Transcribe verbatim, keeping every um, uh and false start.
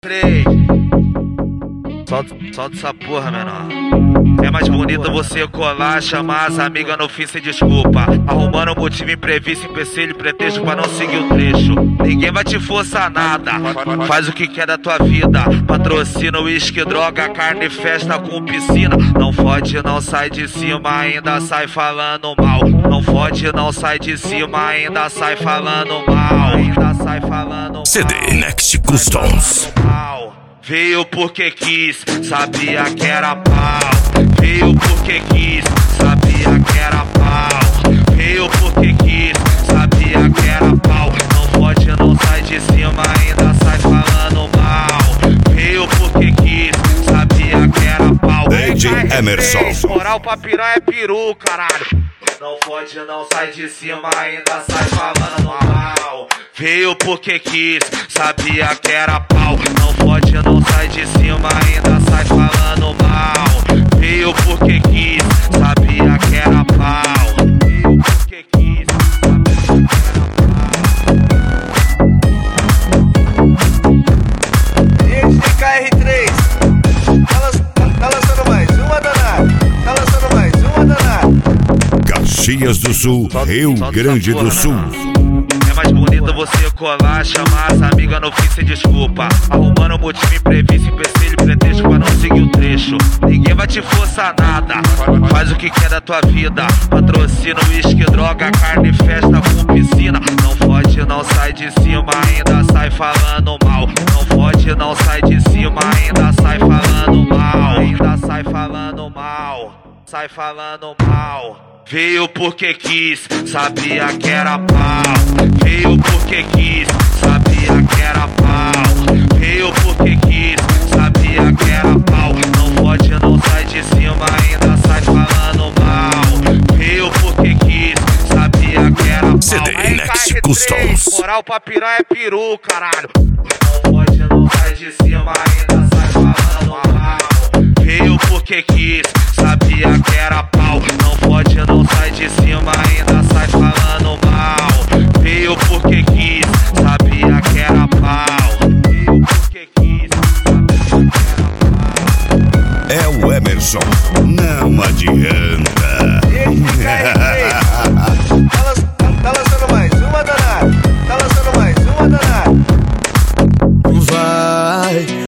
Três. Solta, solta essa porra, menor. É mais bonito você colar, chamar as amigas no fim sem desculpa. Arrumando um motivo imprevisto, empecilho, pretexto pra não seguir o trecho. Ninguém vai te forçar nada, faz o que quer da tua vida. Patrocina, uísque, droga, carne, festa com piscina. Não fode, não sai de cima, ainda sai falando mal. Não fode, não sai de cima, ainda sai falando mal. Ainda sai falando mal. C D Next Customs. Veio porque quis, sabia que era pau. Veio porque quis, sabia que era pau. Veio porque quis, sabia que era pau. Não fode, não sai de cima, ainda sai falando mal. Veio porque quis, sabia que era pau. D J Emerson. Moral pra piranha é peru, caralho. Não fode, não sai de cima, ainda sai falando mal. Veio porque quis, sabia que era pau. Não fode, não sai de cima, ainda sai falando mal. Veio porque quis, sabia que era pau. Veio porque quis, Esse K R três tá lançando mais uma danada. Tá lançando mais uma danada. Caxias do Sul, Rio Grande do Sul. É mais bonito você colar, chamar as amigas no fim sem desculpa. Arrumando um motivo imprevisto, empecilho, pretexto pra não seguir o trecho. Ninguém vai te forçar nada, faz o que quer da tua vida. Patrocina, uísque, droga, carne, festa com piscina. Não fode, não sai de cima, ainda sai falando mal. Não fode, não sai de cima, ainda sai falando mal. Ainda sai falando mal, sai falando mal. Veio porque quis, sabia que era pau. Veio porque quis, sabia que era pau. Veio porque quis, sabia que era pau. Não fode, não sai de cima, ainda sai falando mal. Veio porque quis, sabia que era pau. C D Next Customs. Moral pra piranha é peru, caralho. Não fode, não sai de cima, ainda sai falando mal. Veio porque quis, sabia que era pau. Não fode, não sai de cima, ainda sai falando mal. Veio porque quis, sabia que era pau. Veio porque quis, sabia que era pau. É o Emerson, não adianta. Esse K R três